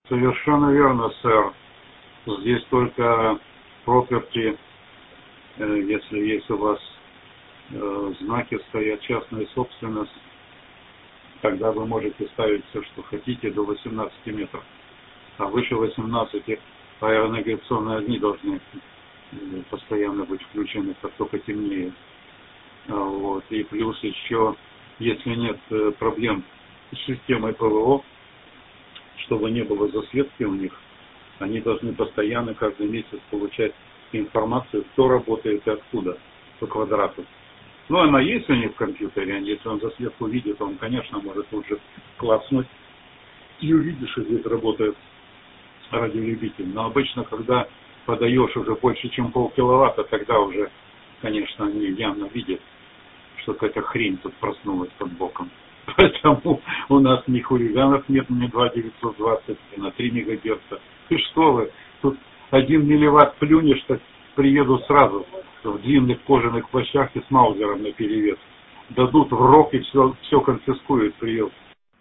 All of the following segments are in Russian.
Совершенно верно, сэр. Здесь только property, если есть у вас знаки, стоят частная собственность, тогда вы можете ставить все, что хотите, до 18 метров. А выше 18 аэронавигационные огни должны постоянно быть включены, как только темнее. Вот. И плюс еще, если нет проблем с системой ПВО, чтобы не было засветки у них, они должны постоянно каждый месяц получать информацию, кто работает и откуда по квадрату. Ну, она есть у них в компьютере, если он засветку видит, он, конечно, может тут же клацнуть и увидишь, что здесь работает радиолюбитель. Но обычно, когда подаешь уже больше, чем полкиловатта, тогда уже, конечно, они явно видят, что какая-то хрень тут проснулась под боком. Поэтому у нас ни хулиганов нет, ни 2,920, ни на 3 мегагерца. И что вы, тут 1 милливатт плюнешь, так приеду сразу в длинных кожаных плащах и с маузером наперевес. Дадут в рог и все конфискуют, приедут.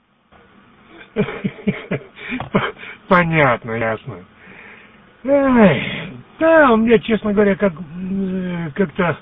Понятно, ясно. Эй, да, у меня, честно говоря, как-то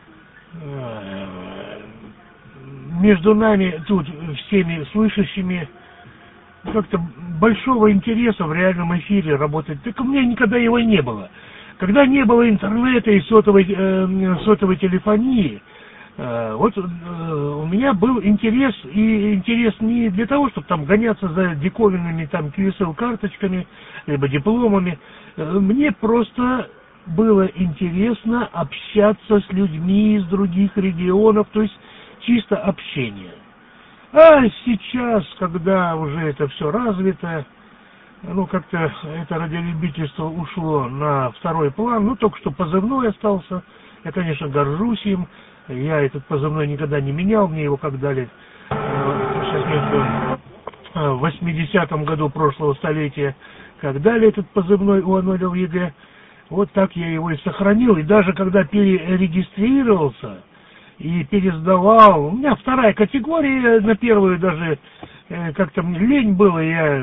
между нами тут всеми слышащими как-то большого интереса в реальном эфире работать. Так у меня никогда его не было. Когда не было интернета и сотовой телефонии, вот у меня был интерес, и интерес не для того, чтобы там гоняться за диковинными там QSL-карточками, либо дипломами. Мне просто было интересно общаться с людьми из других регионов, то есть чисто общение. А сейчас, когда уже это все развито, как-то это радиолюбительство ушло на второй план. Только что позывной остался. Я, конечно, горжусь им. Я этот позывной никогда не менял. Мне его как дали в 80-м году прошлого столетия, как дали этот позывной УАН ЕГЭ. Вот так я его и сохранил. И даже когда перерегистрировался и пересдавал, у меня вторая категория, на первую даже как-то мне лень было, я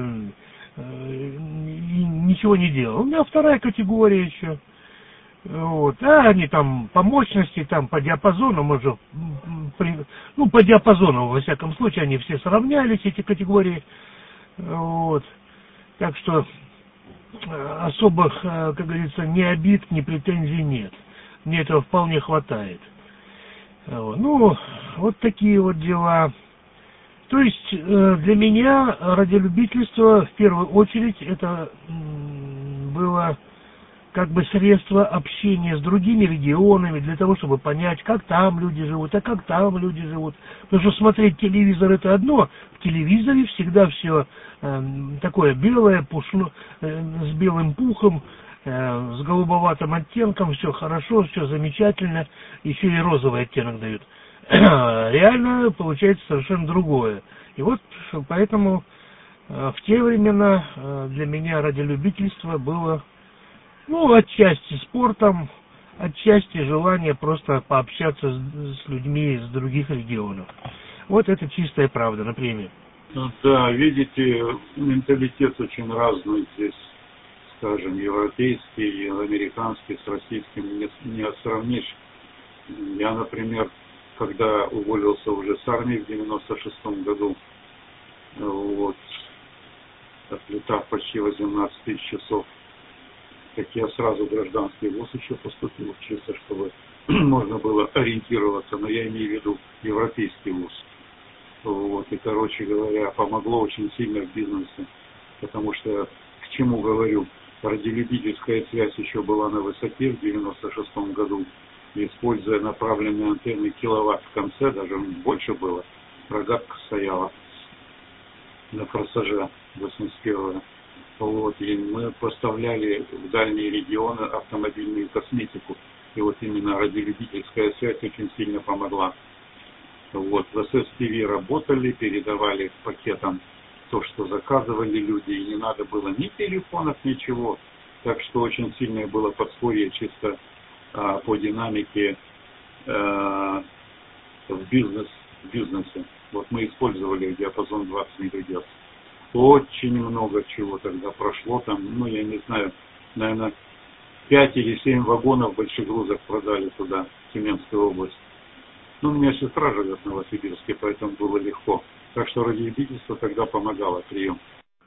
ничего не делал. У меня вторая категория еще. Вот. А они там по мощности, там по диапазону, может, по диапазону, во всяком случае, они все сравнялись, эти категории. Вот. Так что особых, как говорится, ни обид, ни претензий нет. Мне этого вполне хватает. Вот. Вот такие вот дела. То есть для меня радиолюбительство в первую очередь это было как бы средство общения с другими регионами, для того, чтобы понять, как там люди живут, а как там люди живут. Потому что смотреть телевизор это одно, в телевизоре всегда все такое белое, с белым пухом, с голубоватым оттенком, все хорошо, все замечательно, еще и розовый оттенок дают. Реально получается совершенно другое. И вот поэтому в те времена для меня радиолюбительство было, отчасти спортом, отчасти желание просто пообщаться с людьми из других регионов. Вот это чистая правда, например. Да, видите, менталитет очень разный здесь, скажем, европейский, американский с российским не сравнишь. Я, например, когда уволился уже с армии в 96-м году, отлетав почти 18 тысяч часов, так я сразу в гражданский вуз еще поступил, чисто чтобы можно было ориентироваться, но я имею в виду европейский вуз. И, короче говоря, помогло очень сильно в бизнесе, потому что, к чему говорю, радиолюбительская связь еще была на высоте в 96-м году, используя направленные антенны киловатт в конце, даже больше было, рогатка стояла на форсаже 81-го. И мы поставляли в дальние регионы автомобильную косметику. И вот именно радиолюбительская связь очень сильно помогла. В ССТВ работали, передавали пакетом то, что заказывали люди, и не надо было ни телефонов, ничего. Так что очень сильное было подспорье чисто по динамике в бизнесе. Мы использовали диапазон 20 МГц. очень много чего тогда прошло. Там, ну, я не знаю, наверное, 5 или 7 вагонов большегрузок продали туда, в Тюменскую область. Ну, у меня сестра живет в Новосибирске, поэтому было легко. Так что родительство тогда помогало, прием.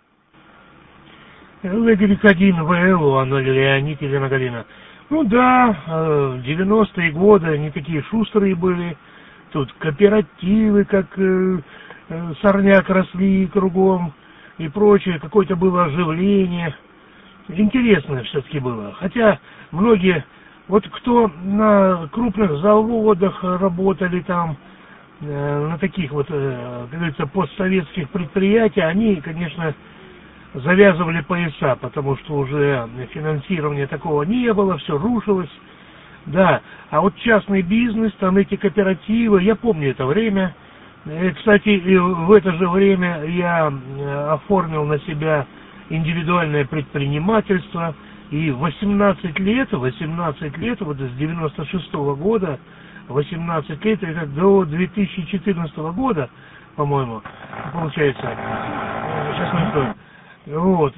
Л-1 ВЛ, она Леонид Елена Галина. Ну да, 90-е годы, они такие шустрые были. Тут кооперативы, как сорняк росли кругом и прочее. Какое-то было оживление. Интересно все-таки было. Хотя многие, вот кто на крупных заводах работали там, на таких вот, как говорится, постсоветских предприятиях, они, конечно, завязывали пояса, потому что уже финансирования такого не было, все рушилось. Да, а вот частный бизнес, там эти кооперативы, я помню это время. Кстати, в это же время я оформил на себя индивидуальное предпринимательство. И 18 лет, вот с 96-го года, 18 лет, это до 2014 года, по-моему, получается, сейчас минуту. Вот,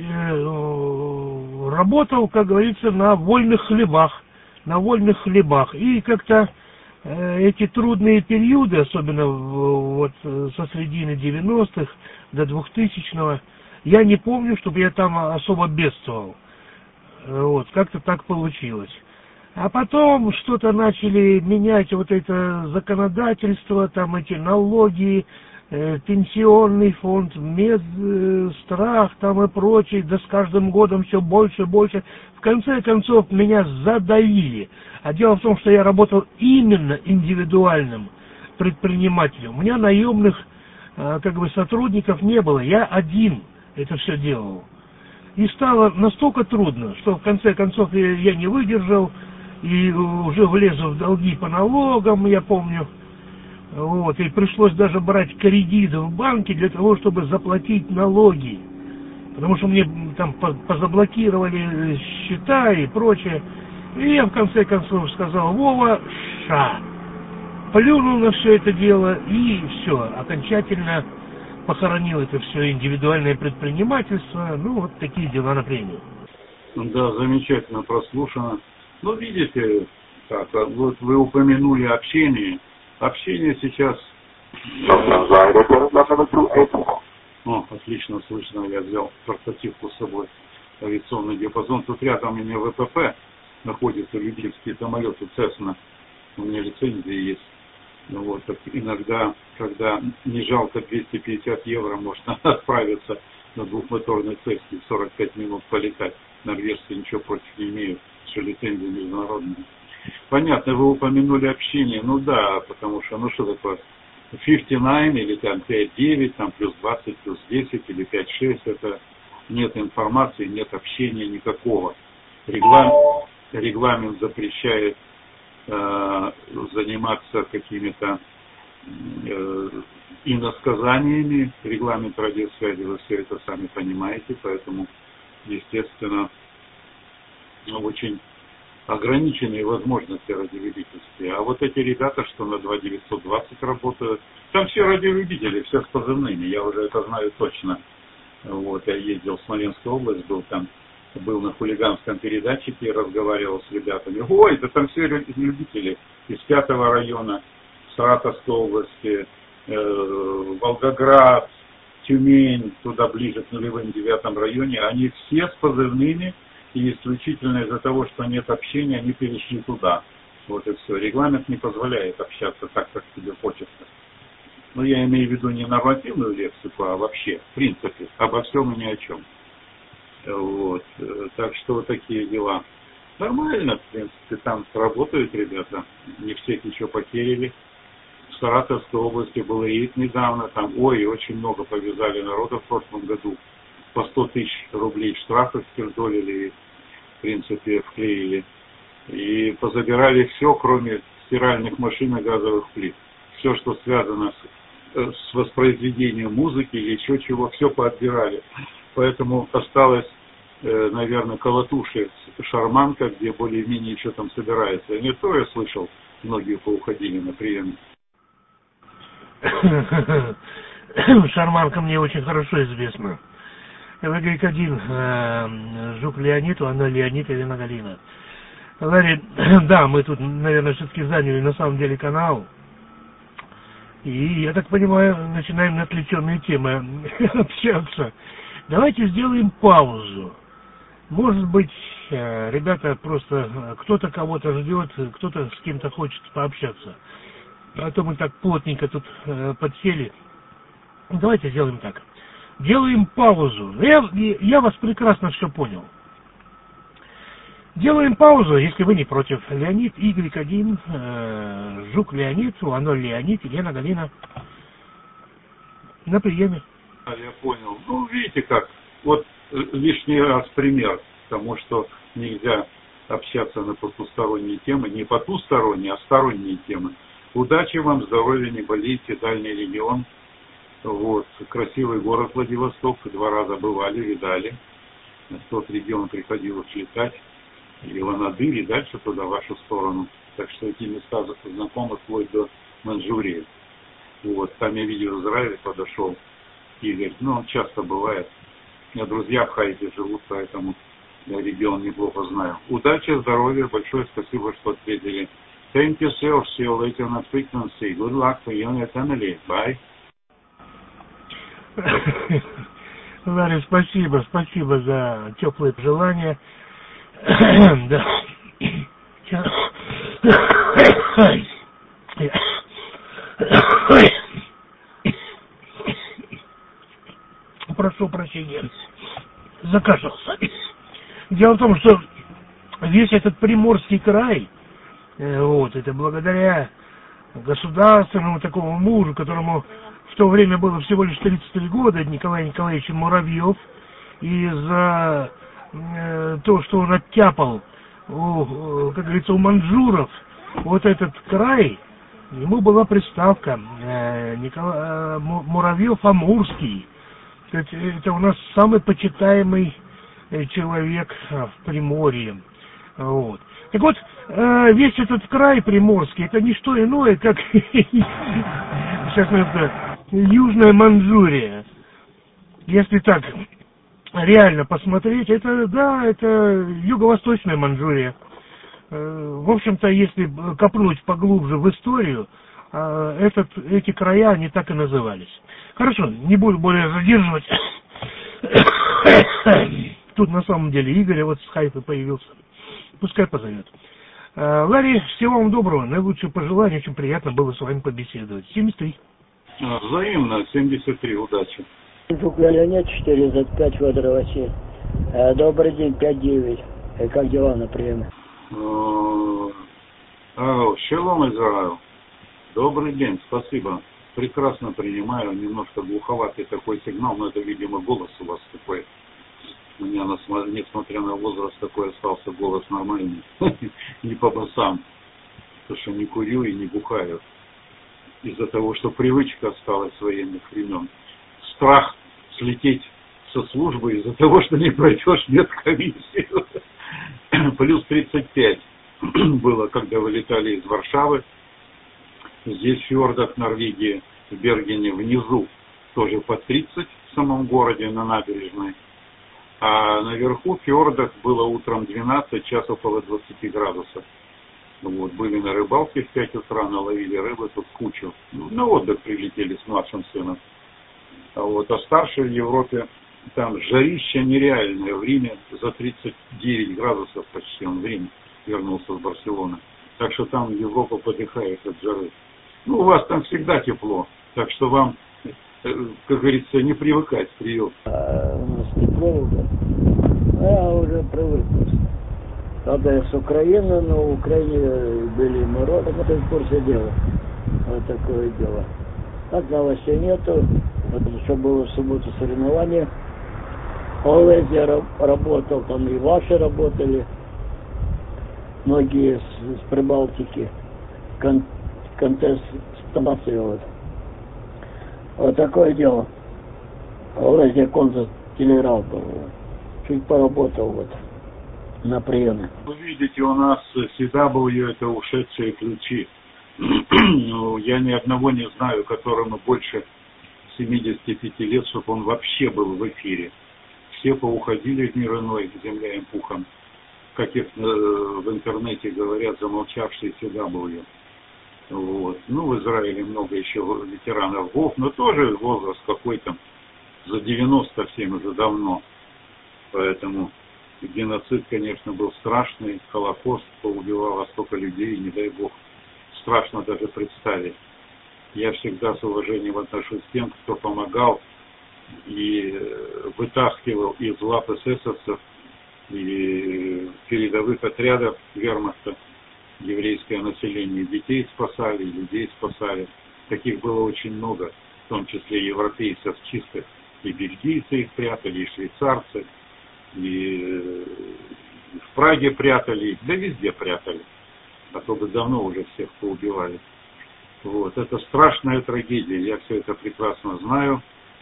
работал, как говорится, на вольных хлебах. И как-то эти трудные периоды, особенно вот со середины 90-х до 2000-го, я не помню, чтобы я там особо бедствовал. Вот, как-то так получилось. А потом что-то начали менять вот это законодательство, там эти налоги, пенсионный фонд, медстрах там и прочее, да с каждым годом все больше и больше. В конце концов меня задавили. А дело в том, что я работал именно индивидуальным предпринимателем. У меня наемных как бы сотрудников не было. Я один это все делал. И стало настолько трудно, что в конце концов я не выдержал и уже влез в долги по налогам, я помню. Вот, и пришлось даже брать кредит в банке для того, чтобы заплатить налоги. Потому что мне там позаблокировали счета и прочее. И я в конце концов сказал: Вова, плюнул на все это дело и все, окончательно похоронил это все индивидуальное предпринимательство. Ну, вот такие дела на премию. Да, замечательно прослушано. Ну, видите, так, вот вы упомянули общение. Общение сейчас... О, отлично слышно, я взял портативку с собой, авиационный диапазон. Тут рядом у меня ВПП находится, любительские самолеты Цесна. У меня лицензия есть. Ну, вот, так иногда, когда не жалко 250 евро, можно отправиться на двухмоторной Цесне, 45 минут полетать. Норвежцы ничего против не имеют, что лицензия международная. Понятно, вы упомянули общение. Ну да, потому что, ну что такое, 59 или там 5-9, там плюс 20, плюс 10 или 5-6, это нет информации, нет общения никакого. Регламент запрещает заниматься какими-то иносказаниями, регламент радиосвязи, вы все это сами понимаете, поэтому, естественно, очень ограниченные возможности радиолюбительские. А вот эти ребята, что на 2920 работают, там все радиолюбители, все с позывными, я уже это знаю точно. Вот, я ездил в Смоленскую область, был на хулиганском передатчике, разговаривал с ребятами. Ой, да там все любители из 5-го района, Саратовской области, Волгоград, Тюмень, туда ближе к нулевым 9-м районе, они все с позывными, и исключительно из-за того, что нет общения, они перешли туда. Вот и все. Регламент не позволяет общаться так, как тебе хочется. Но я имею в виду не нормативную лексику, а вообще, в принципе, обо всем и ни о чем. Вот. Так что вот такие дела. Нормально, в принципе, там работают ребята. Не всех еще потеряли. В Саратовской области был рейд недавно. Там, очень много повязали народа в прошлом году. По 100 тысяч рублей штрафов спирдолили и, в принципе, вклеили. И позабирали все, кроме стиральных машин и газовых плит. Все, что связано с воспроизведением музыки или еще чего, все поотбирали. Поэтому осталось, наверное, Колотуши, Шарманка, где более-менее еще там собирается. И не то я слышал, многие поуходили на прием. Шарманка мне очень хорошо известна. ВГ1, Жук Леонид, она Леонид и Лена Галина. Ларри, да, мы тут, наверное, все-таки заняли на самом деле канал. И, я так понимаю, начинаем на отвлеченные темы общаться. Давайте сделаем паузу. Может быть, ребята просто, кто-то кого-то ждет, кто-то с кем-то хочет пообщаться. А то мы так плотненько тут подсели. Давайте сделаем так. Делаем паузу. Я вас прекрасно все понял. Делаем паузу, если вы не против. Леонид, Y1, Жук Леонид, Уано Леонид, Елена Галина. На приеме. Я понял. Ну, видите как. Вот лишний раз пример тому, что нельзя общаться на потусторонние темы. Не потусторонние, а сторонние темы. Удачи вам, здоровья, не болейте, дальний регион. Вот, красивый город Владивосток, 2 раза бывали, видали. В тот регион приходилось летать. И в Анадырь, и дальше туда, в вашу сторону. Так что эти места знакомы вплоть до Манчжурии. Вот, там я видел Израиль, подошел Игорь. Ну, он часто бывает. У меня друзья в Хайде живут, поэтому я регион неплохо знаю. Удачи, здоровья, большое спасибо, что ответили. Thank you, sir. See you later on frequency. Good luck for you and your family. Bye. Ларри, спасибо за теплые пожелания. Да. Прошу прощения, закашлялся. Дело в том, что весь этот Приморский край, вот, это благодаря государственному такому мужу, которому в то время было всего лишь 33 года, Николай Николаевич Муравьев, и за то, что он оттяпал, как говорится, у маньчжуров вот этот край, ему была приставка Муравьев-Амурский. Это у нас самый почитаемый человек в Приморье. Вот. Так вот, весь этот край приморский, это не что иное, как сейчас это Южная Манчжурия. Если так реально посмотреть, это, да, это юго-восточная Манчжурия. В общем-то, если копнуть поглубже в историю, эти края, они так и назывались. Хорошо, не буду более задерживать. Тут на самом деле Игорь вот с хайпа появился. Пускай позовет. Ларри, всего вам доброго, наилучшие пожелания, очень приятно было с вами побеседовать. 73. Взаимно, 73, удачи. Жук Леонид, 4Z5, Федор Василий. Добрый день, 5-9. Как дела на приеме? Шалом, Израиль. Добрый день, спасибо. Прекрасно принимаю, немножко глуховатый такой сигнал, но это, видимо, голос у вас такой. У меня, несмотря на возраст, такой остался голос нормальный. Не по басам. Потому что не курю и не бухаю. Из-за того, что привычка осталась с военных времен. Страх слететь со службы из-за того, что не пройдешь медкомиссию. Плюс 35 было, когда вылетали из Варшавы. Здесь в фьордах Норвегии, в Бергене, внизу тоже по 30 в самом городе на набережной. А наверху в фьордах было утром 12, сейчас около 20 градусов. Вот, были на рыбалке в 5 утра, наловили рыбы тут кучу. На отдых прилетели с младшим сыном. А старшие в Европе, там жарища нереальное. В Риме за 39 градусов почти, он в Рим вернулся с Барселоны. Так что там Европа подыхает от жары. Ну, у вас там всегда тепло, так что вам, как говорится, не привыкать к приему. У нас тепло уже. Я уже привык просто. Правда, я с Украины, но в Украине были морозы, но ты в курсе дела. Вот такое дело. Так новостей нету. Вот еще было в субботу соревнование. Олег работал, там и ваши работали. Многие с Прибалтики. Контестация. Вот такое дело. Олег Конза телеграф был. Чуть поработал вот на приеме. Вы видите, у нас CW это ушедшие ключи. Ну, я ни одного не знаю, которому больше 75 лет, чтобы он вообще был в эфире. Все поуходили в мир иной, земля им пухом, как их в интернете говорят, замолчавшиеся W. Вот. Ну, в Израиле много еще ветеранов ВОВ, но тоже возраст какой-то, за 90 всем уже давно. Поэтому геноцид, конечно, был страшный, Холокост поубивало столько людей, не дай бог, страшно даже представить. Я всегда с уважением отношусь к тем, кто помогал и вытаскивал из лап эсэсовцев и передовых отрядов вермахта еврейское население. Детей спасали, людей спасали. Таких было очень много, в том числе европейцев чистых. И бельгийцы их прятали, и швейцарцы, и в Праге прятали, да везде прятали. А то бы давно уже всех поубивали. Вот. Это страшная трагедия, я все это прекрасно знаю.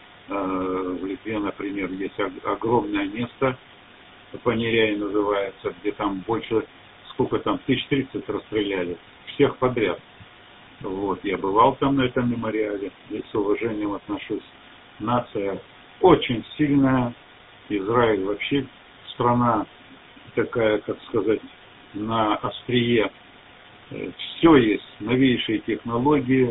В Литве, например, есть огромное место, Панеряй называется, где там больше, сколько там, 1030 расстреляли, всех подряд. Вот. Я бывал там на этом мемориале, и с уважением отношусь. Нация очень сильная, Израиль вообще страна такая, как сказать, на острие. Все есть, новейшие технологии,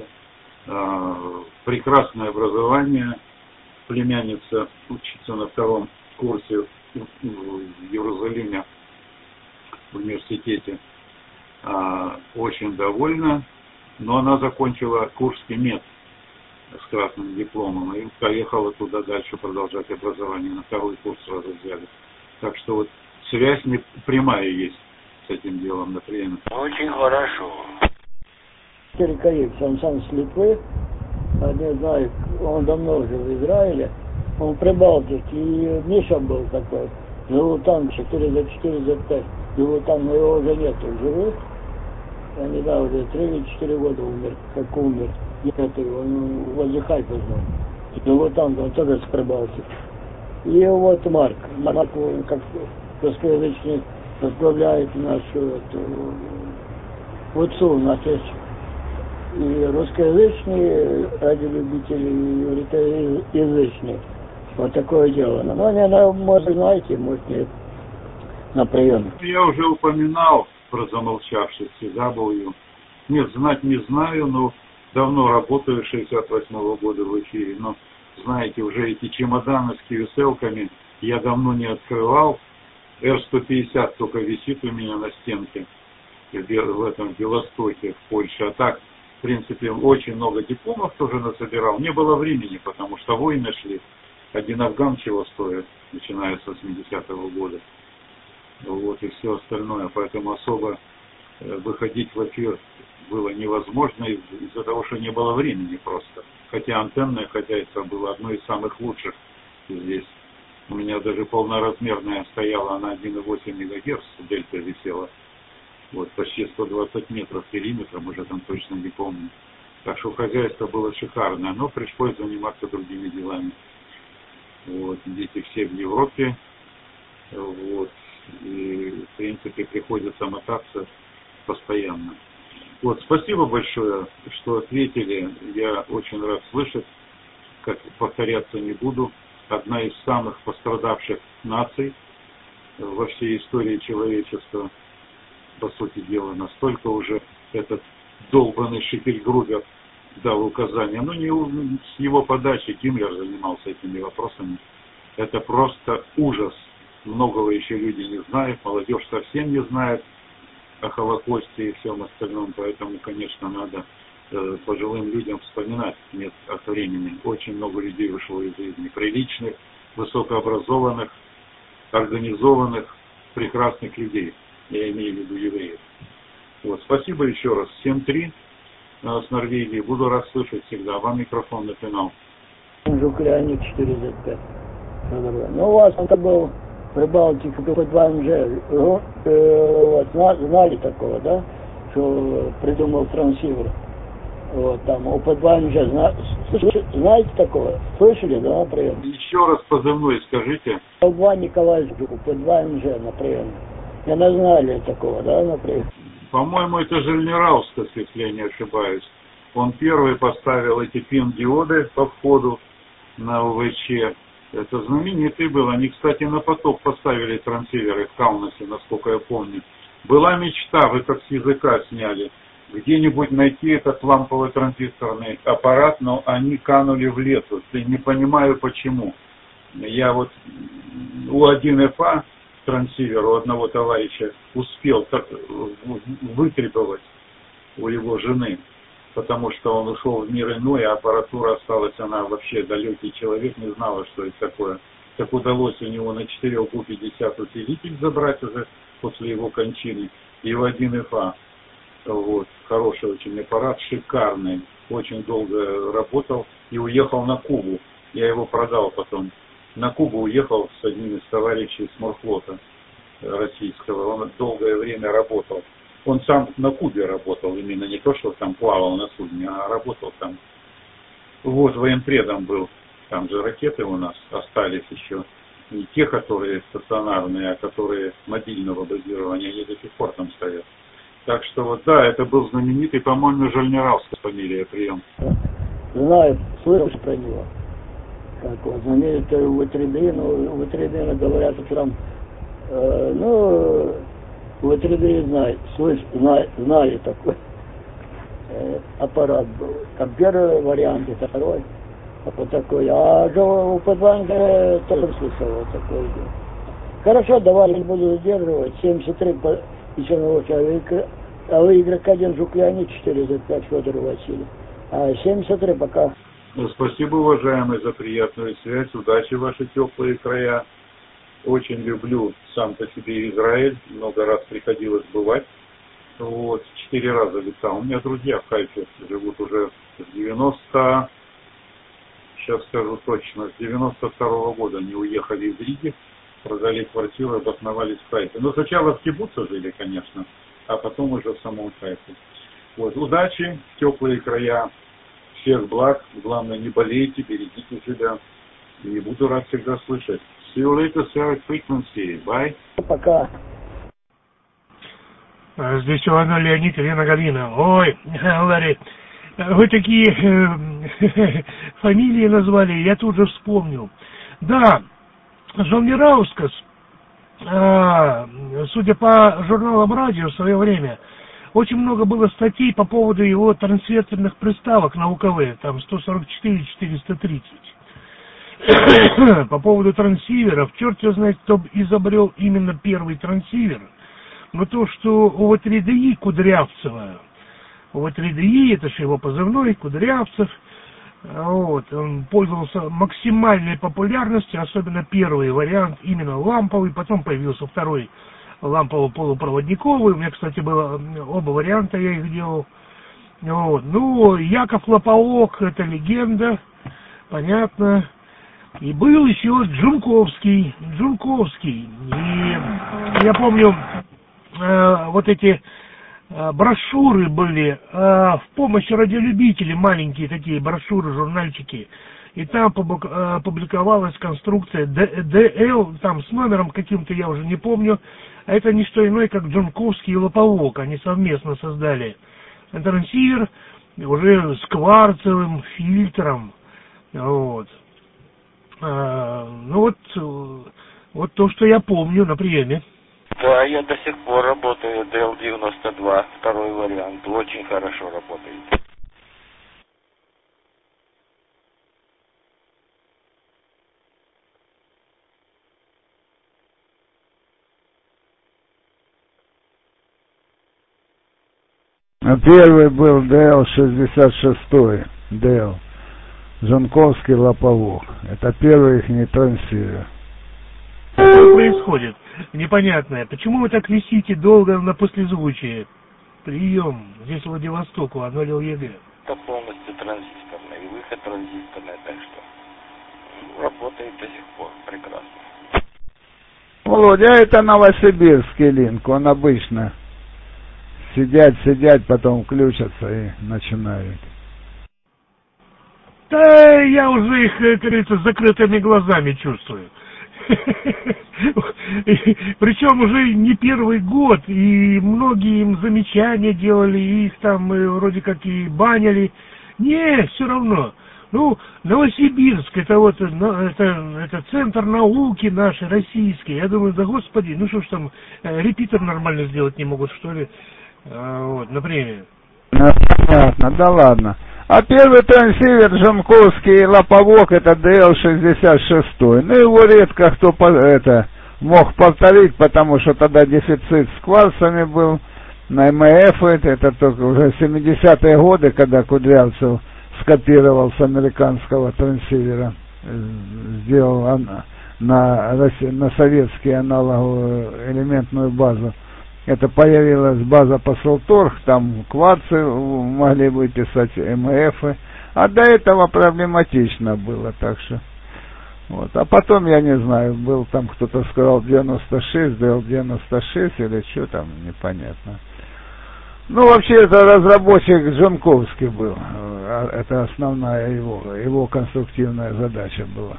прекрасное образование. Племянница учится на 2-м курсе в Иерусалиме в университете. Очень довольна, но она закончила Курский мед с красным дипломом и поехала туда дальше продолжать образование. На 2-й курс сразу взяли. Так что вот связь прямая есть с этим делом, например. Очень хорошо. Кирикаевич, он сам с Литвы, не знаю, он давно уже в Израиле, он в Прибалтике, и Миша был такой, живу там 4 за 4 за 5, живу там, но его уже нету живых, они, да, уже 3 или 4 года умер, как умер, нету его, он возле Хайфа жил, живу там, он тоже с Прибалтики. И вот Марк, как русскоязычный, возглавляет нашу ВЦУ, у нас есть и русскоязычные радиолюбители, и ивритоязычные. Вот такое дело. Но они, может, знаете, может, нет, на приеме. Я уже упоминал про замолчавшихся W. Нет, знать не знаю, но давно работаю, 68-го года в эфире. Но, знаете, уже эти чемоданы с QSL-ками я давно не открывал. Р-150 только висит у меня на стенке в этом Белостоке, в Польше. А так, в принципе, очень много дипломов тоже насобирал. Не было времени, потому что войны шли. Один афган чего стоит, начиная с 80-го года. Вот, и все остальное. Поэтому особо выходить в эфир было невозможно из-за того, что не было времени просто. Хотя антенное хозяйство было одно из самых лучших здесь. У меня даже полноразмерная стояла на 1,8 МГц, дельта висела. Вот, почти 120 метров периметром, уже там точно не помню. Так что хозяйство было шикарное, но пришлось заниматься другими делами. Вот, дети все в Европе. Вот, и, в принципе, приходится мотаться постоянно. Вот, спасибо большое, что ответили. Я очень рад слышать, как повторяться не буду. Одна из самых пострадавших наций во всей истории человечества, по сути дела, настолько уже этот долбанный Шипельгрубер дал указания. Но не с его подачи Гиммлер занимался этими вопросами. Это просто ужас. Многого еще люди не знают, молодежь совсем не знает о Холокосте и всем остальном, поэтому, конечно, надо пожилым людям вспоминать нет от времени. Очень много людей вышло из жизни, приличных, высокообразованных, организованных, прекрасных людей. Я имею в виду евреев. Вот, спасибо еще раз. 7-3 с Норвегии. Буду рад слышать всегда. Вам микрофон на финал. Жукляник 4Z5. Ну, у вас это был Прибалтика по 2МЖ. Вот, знали такого, да? Что придумал трансивер. Вот там, ОП-2МЖ. Знаете такого? Слышали, да, на прием? Еще раз позывной скажите. ОП-2 Николай Жук, ОП-2МЖ на прием. Я не знали такого, да, на прием? По-моему, это Жильнераускас, если я не ошибаюсь. Он первый поставил эти пин-диоды по входу на ОВЧ. Это знаменитый был. Они, кстати, на поток поставили трансиверы в Каунасе, насколько я помню. Была мечта, вы как с языка сняли, где-нибудь найти этот ламповый транзисторный аппарат, но они канули в лету. Не понимаю почему. Я вот у 1ФА трансивер у одного товарища успел вытребовать у его жены, потому что он ушел в мир иной, а аппаратура осталась, она вообще далекий человек, не знала, что это такое. Так удалось у него на 4 U50 усилитель забрать уже после его кончины, и в 1ФА. Вот, хороший очень аппарат, шикарный, очень долго работал и уехал на Кубу. Я его продал потом. На Кубу уехал с одним из товарищей с морфлота российского. Он долгое время работал. Он сам на Кубе работал, именно не то, что там плавал на судне, а работал там. Вот, военпредом был. Там же ракеты у нас остались еще. Не те, которые стационарные, а которые мобильного базирования, они до сих пор там стоят. Так что вот, да, это был знаменитый, по-моему, Жальнеравская фамилия, прием. Знаю, слышишь про него. Как вот, знаменитый Ватребина, говорят, что там, Ватребин знает, знали такой аппарат был. Там первый вариант, и второй. Вот такой. А у Подванга тоже слышал вот такой. Хорошо, давай, не буду задерживать. 73 и Черного человека, а вы игрок один Жукляне, 4 за 5 Федор Васильев. А 73 пока. Спасибо, уважаемый, за приятную связь. Удачи в ваши теплые края. Очень люблю сам по себе Израиль. Много раз приходилось бывать. Вот, 4 раза летал. У меня друзья в Хайфе живут уже с 90... Сейчас скажу точно, с 92-го года они уехали из Риги, продали квартиру, обосновались в Хайфе. Но сначала в кибуце жили, конечно, а потом уже в самом Хайфе. Вот, удачи, теплые края, всех благ, главное не болейте, берегите себя, и буду рад всегда слышать. See you later, sir, frequency, bye. Пока. Здесь Иван Леонид, Елена Галина. Ой, Ларри, вы такие фамилии назвали, я тут же вспомнил. Да, Жальнераускас, судя по журналам радио в свое время, очень много было статей по поводу его трансвертерных приставок на УКВ, там 144, 430. По поводу трансиверов, черт его знает, кто изобрел именно первый трансивер. Но то, что у ОВ-3ДИ Кудрявцева, ОВ-3ДИ, это же его позывной, Кудрявцев, вот, он пользовался максимальной популярностью, особенно первый вариант, именно ламповый, потом появился второй лампово-полупроводниковый, у меня, кстати, было оба варианта, я их делал. Вот. Ну, Яков Лопоок, это легенда, понятно. И был еще Джунковский. И я помню, вот эти брошюры были в помощь радиолюбителей, маленькие такие брошюры, журнальчики. И там публиковалась конструкция DL, там с номером каким-то, я уже не помню. А это не что иное, как Джунковский и Лопоок. Они совместно создали трансивер уже с кварцевым фильтром. Вот. Ну вот то, что я помню на приеме. Да, я до сих пор работаю DL-92, второй вариант, очень хорошо работает. Первый был DL-66, DL, Джунковский Лопоок. Это первый их трансивер. Что происходит? Непонятное. Почему вы так висите долго на послезвучии? Прием. Здесь Владивосток, Анолил ЕГЭ. Это полностью транзисторный, и выход транзисторный, так что работает до сих пор прекрасно. Володя, это новосибирский линк, он обычно сидят, потом включатся и начинают. Да, я уже их, как говорится, с закрытыми глазами чувствую. Причем уже не первый год, и многие им замечания делали, и их там вроде как и банили. Не, все равно. Ну, Новосибирск, это вот, это центр науки нашей, российский. Я думаю, да господи, ну что ж там, репитер нормально сделать не могут, что ли, вот, например. Понятно, да ладно. А первый трансивер Жанковский лоповок это DL66. Ну его редко кто мог повторить, потому что тогда дефицит с кварцами был. На МФ это только уже 70-е годы, когда Кудрявцев скопировал с американского трансивера, сделал на советский аналоговую элементную базу. Это появилась база Посолторг, там кварцы могли выписать, МФы, а до этого проблематично было, так что. Вот. А потом, я не знаю, был там кто-то сказал 96, DL 96 или что там, непонятно. Ну, вообще, это разработчик Жанковский был. Это основная его конструктивная задача была.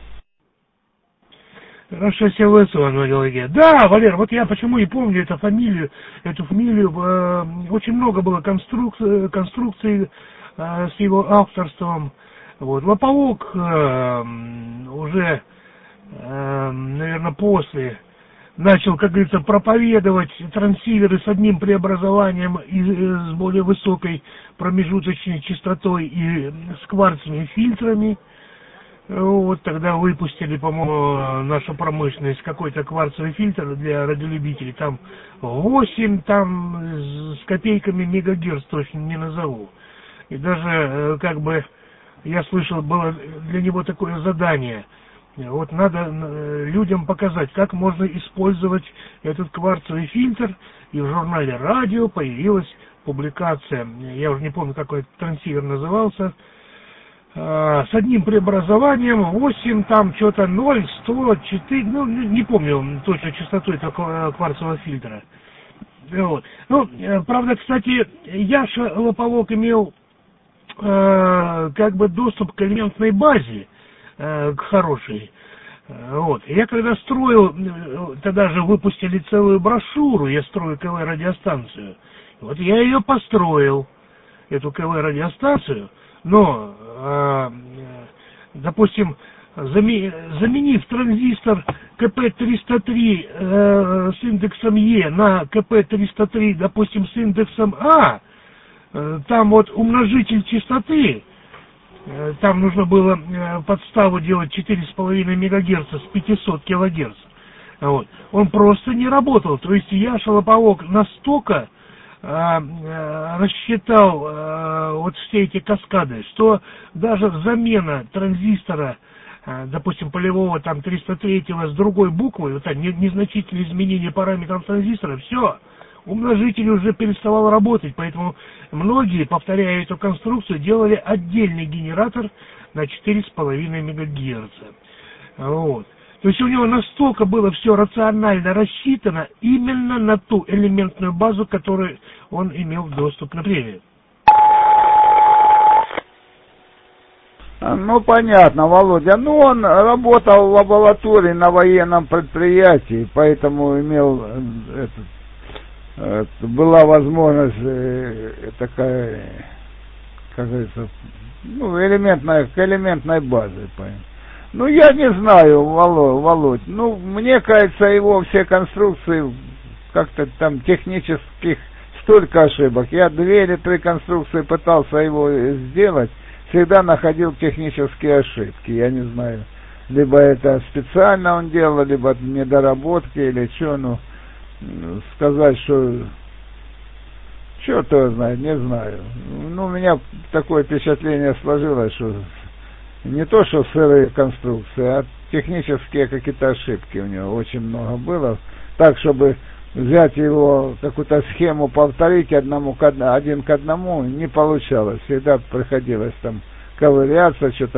Хорошо, Валерий. Да, Валер, вот я почему и помню эту фамилию. Очень много было конструкций с его авторством. Вот. Лоповок уже, наверное, после начал, как говорится, проповедовать трансиверы с одним преобразованием и с более высокой промежуточной частотой и с кварцевыми фильтрами. Вот тогда выпустили, по-моему, наша промышленность какой-то кварцевый фильтр для радиолюбителей. Там 8, там с копейками мегагерц, точно не назову. И даже, как бы, я слышал, было для него такое задание. Вот надо людям показать, как можно использовать этот кварцевый фильтр. И в журнале «Радио» появилась публикация, я уже не помню, какой этот трансивер назывался, с одним преобразованием 8, там что-то 0, 100, 4, ну не помню точно частоту этого кварцевого фильтра. Вот. Ну, правда, кстати, Яша Лоповок имел как бы доступ к элементной базе, к хорошей. Вот. Я когда строил, тогда же выпустили целую брошюру, я строю КВ-радиостанцию. Вот я ее построил, эту КВ-радиостанцию, но, допустим, заменив транзистор КП-303 с индексом Е на КП-303, допустим, с индексом А, там вот умножитель частоты, там нужно было подставу делать 4,5 МГц с 500 кГц. Вот. Он просто не работал. То есть Яша Лоповок настолько рассчитал вот все эти каскады, что даже замена транзистора, допустим, полевого там 303-го с другой буквой, вот так, незначительные изменения параметров транзистора, все, умножитель уже переставал работать, поэтому многие, повторяя эту конструкцию, делали отдельный генератор на 4,5 МГц. Вот. То есть у него настолько было все рационально рассчитано именно на ту элементную базу, которой он имел доступ, например. Ну, понятно, Володя. Ну, он работал в лаборатории на военном предприятии, поэтому имел была возможность такая, как говорится, ну, к элементной базе. Ну, я не знаю, Володь. Ну, мне кажется, его все конструкции, как-то там технических, столько ошибок. Я 2 или 3 конструкции пытался его сделать, всегда находил технические ошибки. Я не знаю, либо это специально он делал, либо недоработки или что, ну, сказать, что черт его знает, не знаю. Ну, у меня такое впечатление сложилось, что не то, что сырые конструкции, а технические какие-то ошибки у него очень много было. Так, чтобы взять его, какую-то схему повторить один к одному, не получалось. Всегда приходилось там ковыряться, что-то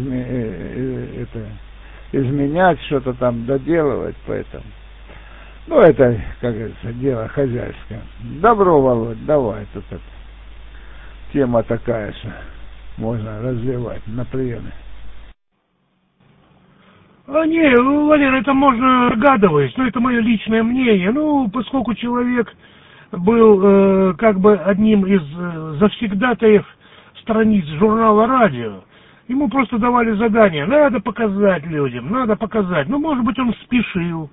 изменять, что-то там доделывать, поэтому. Ну, это, как говорится, дело хозяйское. Добро, Володь, давай, тут это. Тема такая же. Можно развивать на приеме. Не, Валер, это можно догадываясь, но это мое личное мнение. Ну, поскольку человек был как бы одним из завсегдатаев страниц журнала «Радио», Ему просто давали задание, надо показать людям, надо показать. Ну, может быть, он спешил.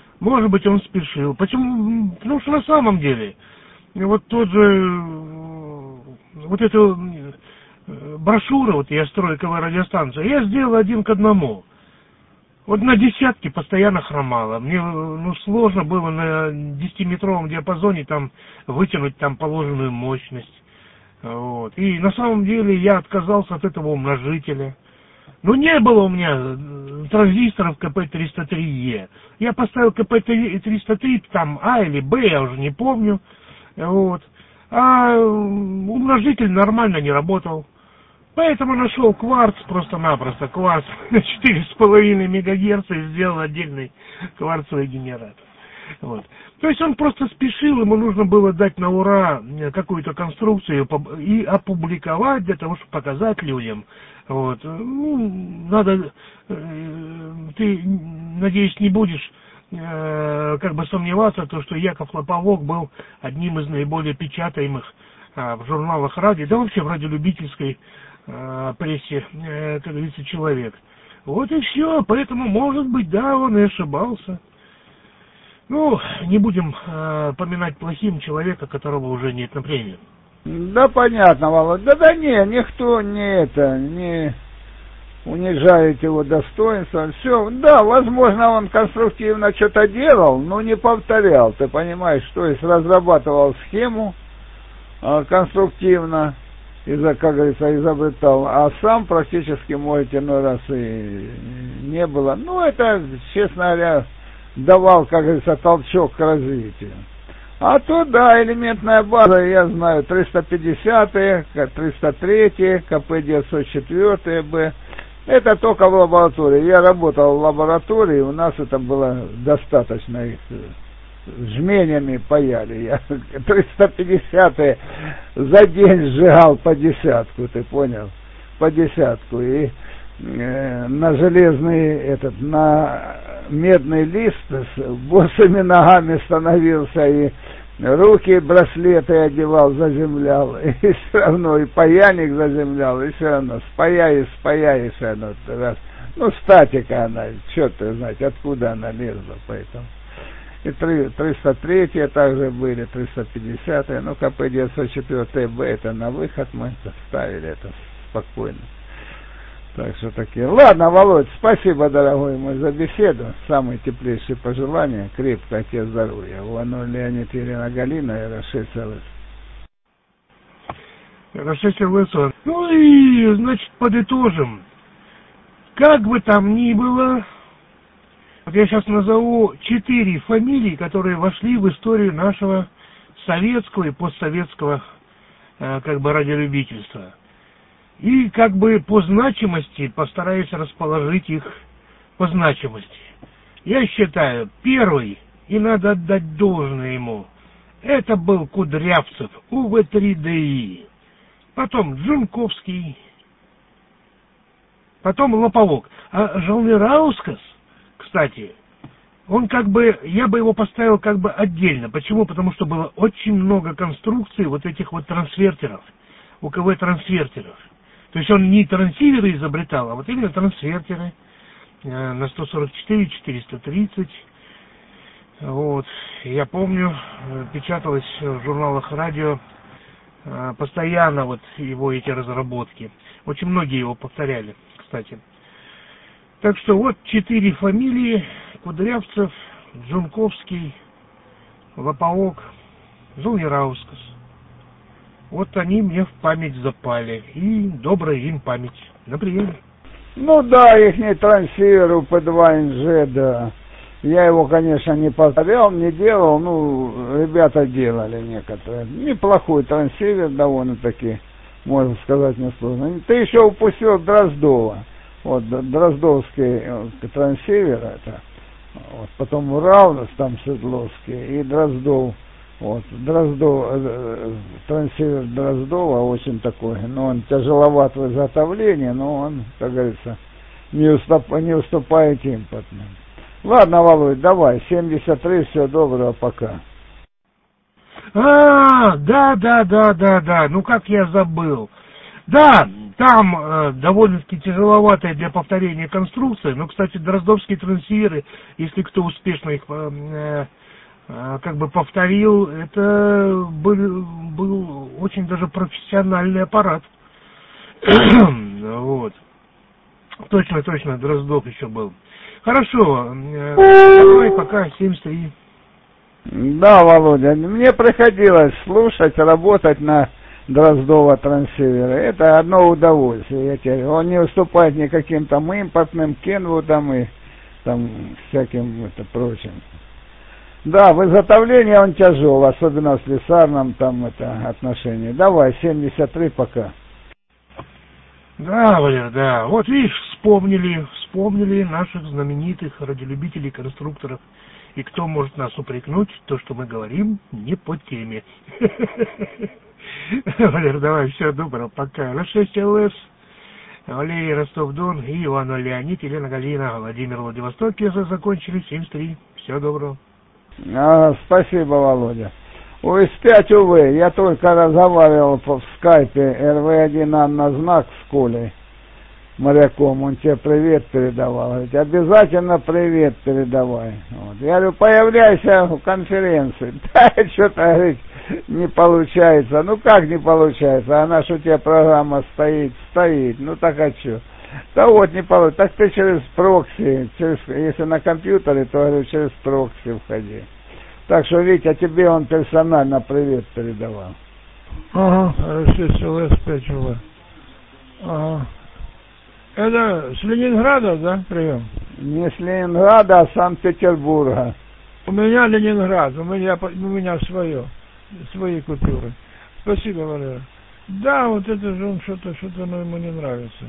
Почему? Потому что на самом деле, вот тот же, вот эту брошюру, вот я строю КВ-радиостанцию, я сделал 1 к 1. Вот на десятке постоянно хромало. Мне сложно было на 10-метровом диапазоне там вытянуть там положенную мощность. Вот. И на самом деле я отказался от этого умножителя. Но не было у меня транзисторов КП-303Е. Я поставил КП-303 там А или Б, я уже не помню. Вот. А умножитель нормально не работал. Поэтому нашел кварц просто-напросто. Кварц на 4,5 МГц и сделал отдельный кварцевый генератор. Вот. То есть он просто спешил, ему нужно было дать на ура какую-то конструкцию и опубликовать для того, чтобы показать людям. Вот. Надо, ты, надеюсь, не будешь как бы сомневаться, то, что Яков Лоповок был одним из наиболее печатаемых в журналах радио, да вообще в радиолюбительской прессе, как говорится, человек. Вот и все. Поэтому, может быть, да, он и ошибался. Ну, не будем поминать плохим человека, которого уже нет на премии. Да, понятно, Володь. Да, никто не унижает его достоинство. Все, да, возможно, он конструктивно что-то делал, но не повторял. Ты понимаешь, то есть разрабатывал схему конструктивно, как говорится, изобретал, а сам практически, может, иной раз и не было. Ну, это, честно говоря, давал, как говорится, толчок к развитию. А то, да, элементная база, я знаю, 350-е, 303-е, КП-904-Б. Это только в лаборатории. Я работал в лаборатории, у нас это было достаточно, их жменями паяли. Я 350-е за день сжигал по десятку, ты понял? По десятку. И на железный, на медный лист с босыми ногами становился, и руки, браслеты одевал, заземлял, и все равно, и паяльник заземлял, и все равно, спаяешь, все равно, раз. Ну, статика она, черт ее знать, откуда она лезла, поэтому. И 303-е также были, 350-е, ну, КП-904-Б, это на выход мы ставили, это спокойно. Так что такие. Ладно, Володь, спасибо, дорогой мой, за беседу. Самые теплейшие пожелания. Крепкого тебе здоровья. Вану Леонид, Елена Галина и Рашид Салыс. Рашид Салыс. Ну и, значит, подытожим. Как бы там ни было, вот я сейчас назову 4 фамилии, которые вошли в историю нашего советского и постсоветского как бы радиолюбительства. И как бы по значимости постараюсь расположить их по значимости. Я считаю, первый, и надо отдать должное ему, это был Кудрявцев, УВ-3ДИ. Потом Джунковский. Потом Лоповок. А Жалнираускас, кстати, он как бы, я бы его поставил как бы отдельно. Почему? Потому что было очень много конструкций вот этих вот трансвертеров, УКВ-трансвертеров. То есть он не трансиверы изобретал, а вот именно трансвертеры на 144, 430. Вот. Я помню, печаталось в журналах радио постоянно вот его эти разработки. Очень многие его повторяли, кстати. Так что вот 4 фамилии: Кудрявцев, Джунковский, Лоповок, Жалнираускас. Вот они мне в память запали. И добрая им память. На приеме. Ну да, ихний трансивер УП2НЖ, да. Я его, конечно, не повторял, не делал. Ну, ребята делали некоторые. Неплохой трансивер довольно-таки, можно сказать, несложно. Ты еще упустил Дроздова. Вот, Дроздовский трансивер это. Вот, потом Урал, там Свердловский, и Дроздов. Вот, трансивер Дроздова очень такой, но он тяжеловат в изготовлении, но он, как говорится, не уступает импортным. Ладно, Володь, давай, 73, всего доброго, пока. Да, ну как я забыл. Да, Там довольно-таки тяжеловатая для повторения конструкция, но, кстати, дроздовские трансиверы, если кто успешно их как бы повторил, это был очень даже профессиональный аппарат. Вот. Точно, Дроздов еще был. Хорошо, давай пока 73. Да, Володя, мне приходилось слушать, работать на Дроздова трансивере. Это одно удовольствие, я тебе говорю. Он не уступает никаким там импортным Кенвудам и там всяким прочим. Да, в изготовлении он тяжел, особенно в слесарном там отношении. Давай, 73 пока. Да, Валер, да. Вот видишь, вспомнили наших знаменитых радиолюбителей, конструкторов. И кто может нас упрекнуть, то, что мы говорим, не по теме. Валер, давай, всего доброго, пока. Расшествие ЛС, Валерий Ростов-Дон и Иван Леонид, Елена Галина, Владимир Владивосток, если закончили, 73. Всего доброго. Спасибо, Володя. Ой, спять, увы, я только разговаривал в скайпе РВ-1 Анна Знак с Колей, моряком, он тебе привет передавал. Говорит, обязательно привет передавай. Вот. Я говорю, появляйся в конференции. Да, что-то, говорит, не получается. Ну как не получается? Она что у тебя программа стоит. Ну так а что? Да вот не получится. Так ты через прокси, если на компьютере, то, говорю, через прокси входи. Так что, Витя, тебе он персонально привет передавал. Ага, РСС 5 УВ. Ага. Это с Ленинграда, да, прием? Не с Ленинграда, а с Санкт-Петербурга. У меня Ленинград, у меня свои купюры. Спасибо, Валера. Да, вот это же он что-то ему не нравится.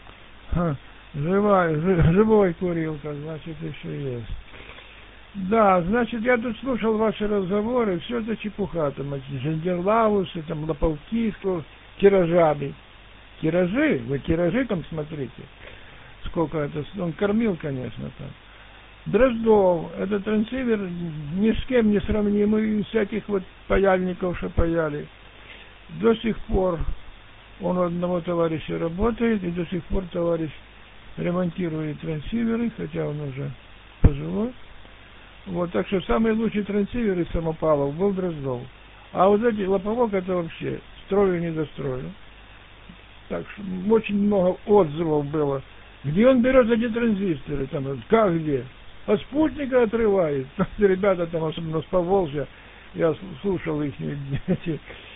Живой курилка, значит, еще есть. Да, значит, я тут слушал ваши разговоры, все это чепуха, там, Джендерлаусы, там, Лоповки, тиражами. Тиражи? Вы тиражи там смотрите? Сколько это? Он кормил, конечно, там. Дроздов, это трансивер ни с кем не сравнимый, всяких вот паяльников, что паяли. До сих пор он у одного товарища работает, и до сих пор товарищ ремонтирует трансиверы, хотя он уже пожилой. Вот, так что самый лучший трансивер из самопалов был Дроздов. А вот эти Лоповок это вообще строю не дострою. Так что очень много отзывов было. Где он берет эти транзисторы? Там, как где? А спутника отрывает. Ребята там, особенно с Поволжья, я слушал их эти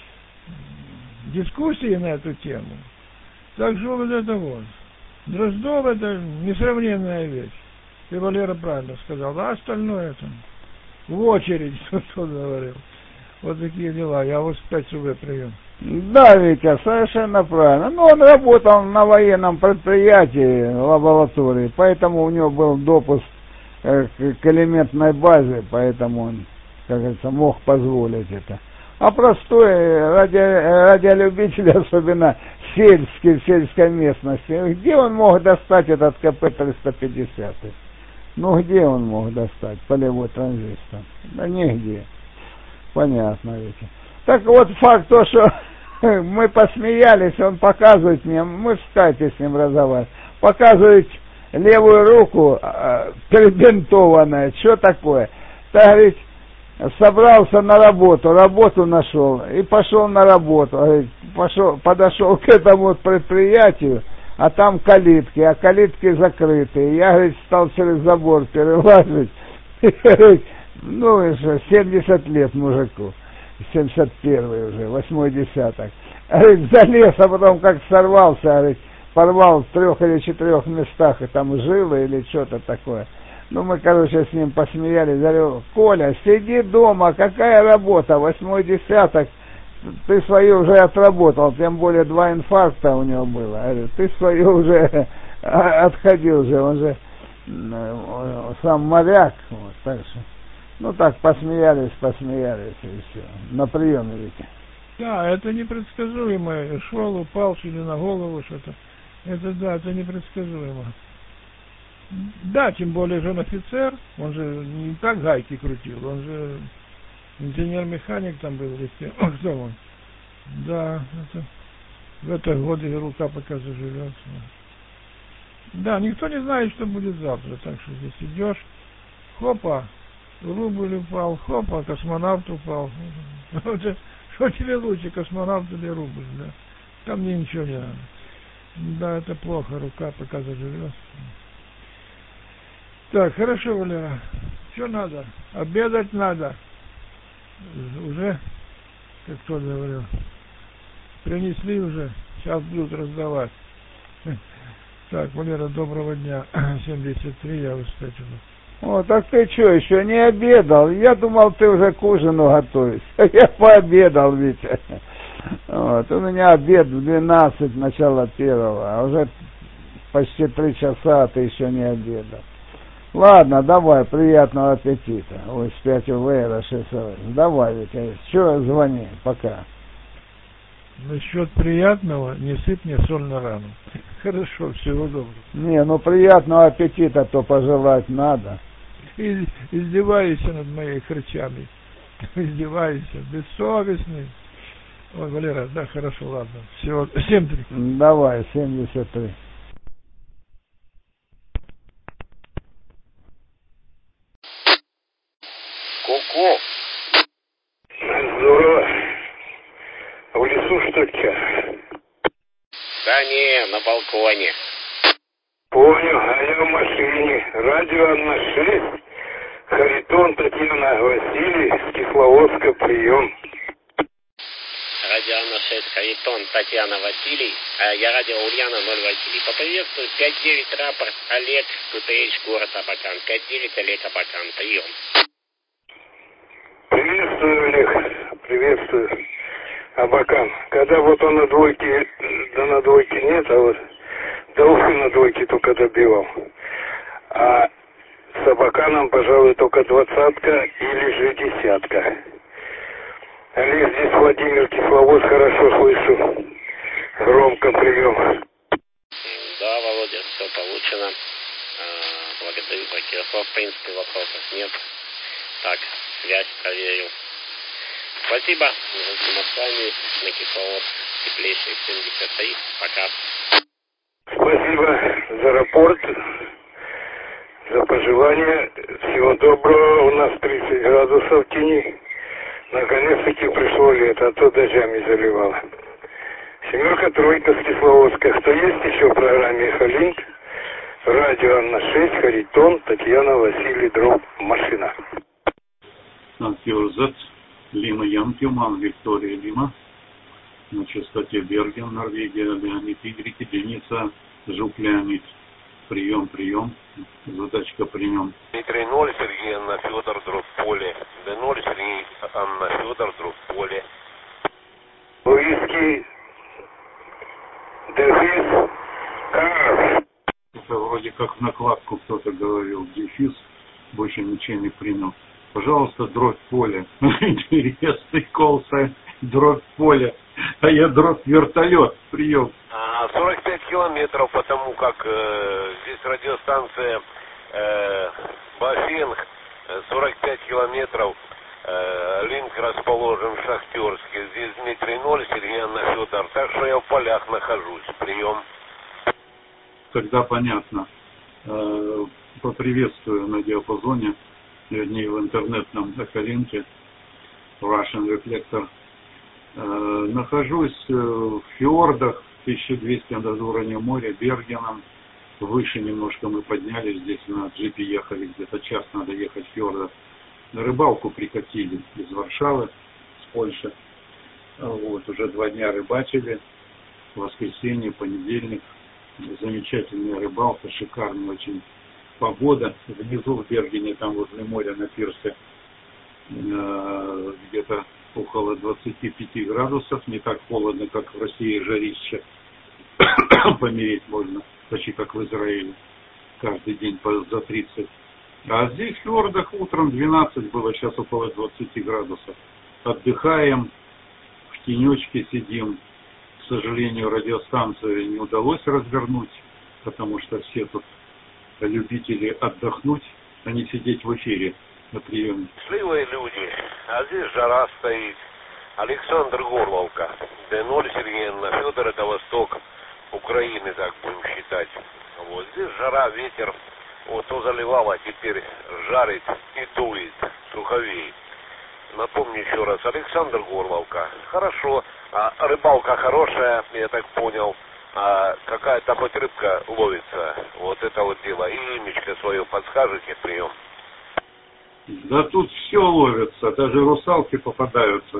дискуссии на эту тему. Так что вот это вот. Дроздов это несравненная вещь. И Валера правильно сказал, а остальное там в очередь, кто говорил. Вот такие дела. Я вот 5 УВ прием. Да, Витя, совершенно правильно. Ну, он работал на военном предприятии, лаборатории, поэтому у него был допуск к элементной базе, поэтому он, как говорится, мог позволить это. А простой радиолюбитель, особенно сельский, в сельской местности, где он мог достать этот КП-350? Ну, где он мог достать полевой транзистор? Да нигде. Понятно, Витя. Так вот, факт то, что мы посмеялись, он показывает мне, мы в скайпе с ним разговариваем, показывает левую руку перебинтованная, что такое? Так, говорит, собрался на работу нашел и пошел на работу. Говорит, подошел к этому предприятию, а там калитки, а калитки закрытые. Я, говорит, стал через забор перелазить. Ну, 70 лет мужику, 71-й уже, 8-й десяток. Говорит, залез, а потом как сорвался, говорит, порвал в 3 или 4 местах, и там жилы или что-то такое. Ну, мы, короче, с ним посмеялись. Говорю, Коля, сиди дома, какая работа, 8-й десяток, ты свою уже отработал, тем более 2 инфаркта у него было. Говорю, ты свою уже отходил же, он же сам моряк, вот, так что. Ну так, посмеялись, и все. На приеме ведь. Да, это непредсказуемо. Шел, упал, или на голову что-то. Это да, это непредсказуемо. Да, тем более же он офицер, он же не так гайки крутил, он же инженер-механик там был, кто он. Да, это В этот год и рука пока заживется. Да, никто не знает, что будет завтра. Так что здесь идешь, хопа, рубль упал, хопа, космонавт упал. Что тебе лучше, космонавт или рубль, да? Там мне ничего не надо. Да, это плохо, рука пока заживется. Так, хорошо, Валера. Что надо? Обедать надо. Уже, как кто говорил, принесли уже, сейчас будут раздавать. Так, Валера, доброго дня. 73, я выскочил. О, так ты что, еще не обедал? Я думал, ты уже к ужину готовишься. Я пообедал, Витя. Вот, у меня обед в 12, начало 1, а уже почти 3 часа, а ты еще не обедал. Ладно, давай, приятного аппетита. Ой, спять у Вейра 6. Давай, Витя, что, звони, пока. Насчет приятного, не сыпь мне соль на рану. Хорошо, всего доброго. Не, ну приятного аппетита то пожелать надо. Издеваешься над моей хрычами. Издеваешься, бессовестный. Ой, Валера, да, хорошо, ладно. Всего 73. Давай, 73. Ку-ку. Здорово. В лесу, что ли, сейчас? Да не, на балконе. Понял, а я в машине. Радио Анна-6. Харитон Татьяна Василий с Кисловодска, прием. Радио Анна-6, Харитон Татьяна Василий. Я радио Ульяна 0 Василий. Поприветствую. 5-9 рапорт. Олег, КТХ, город Абакан. 5-9 Олег Абакан, прием. Приветствую, Олег. Приветствую. Абакан. Когда вот он на двойке, да на двойке нет, а вот до Уфы на двойке только добивал. А с Абаканом, пожалуй, только 20-ка или же 10-ка. Олег, здесь Владимир Кисловодск, хорошо слышу. Громко прием. Да, Володя, все получено. Благодарю за телефон. В принципе, вопросов нет. Так, связь проверил. Спасибо. Мы с вами на Кисловодск. Теплейший 73. Пока. Спасибо за рапорт, за пожелания. Всего доброго. У нас 30 градусов в тени. Наконец-таки пришло лето, а то дождями заливало. 7, 3 с Кисловодска. Кто есть еще в программе «Эхолинк»? Радио Анна-6, Харитон, Татьяна Василий, дробь, машина. Антиорзет, Лима Янкюман, Виктория Лима. На частоте Берген, Норвегия, Леонид Игорь, Деница, Жук Леонид. Прием, прием. Задачка прием. Дмитрий 0, Сергей Анна Федор, дробь поле. Д0, Сергей Анна Федор, дробь поле. Виски, дефис, кар. Это вроде как в накладку кто-то говорил. Дефис, больше ничего не принял. Пожалуйста, дробь поле. Интересный колса, дробь поле. А я дробь вертолет. Прием. 45 километров, потому как здесь радиостанция Бафинг, 45 километров, линк расположен в Шахтерске. Здесь Дмитрий 0, Сергей Анна Федор. Так что я в полях нахожусь. Прием. Тогда понятно. Поприветствую на диапазоне, вернее в интернетном эхолинке Russian Reflector. Нахожусь в фьордах 1200 над уровнем моря, Бергеном. Выше немножко мы поднялись, здесь на джипе ехали, где-то час надо ехать в фьордах. На рыбалку прикатили из Варшавы, с Польши. Вот, уже 2 дня рыбачили. Воскресенье, понедельник. Замечательная рыбалка, шикарная очень погода. Внизу в Бергене, там возле моря на пирсе, где-то около 25 градусов. Не так холодно, как в России, жарище. Помереть можно, почти как в Израиле. Каждый день за 30. А здесь в фьордах утром 12 было, сейчас около 20 градусов. Отдыхаем, в тенечке сидим. К сожалению, радиостанцию не удалось развернуть, потому что все тут любители отдохнуть, а не сидеть в эфире на приеме. Счастливые люди, а здесь жара стоит. Александр Горловка, Д0, Сергей Анна Федор, это восток Украины, так будем считать. Вот здесь жара, ветер, вот то заливало, теперь жарит и дует, суховеет. Напомню еще раз, Александр Горловка. Хорошо, а рыбалка хорошая, я так понял. А какая-то хоть рыбка ловится, вот это вот дело. И имечко свое подскажете, прием? Да тут все ловится, даже русалки попадаются.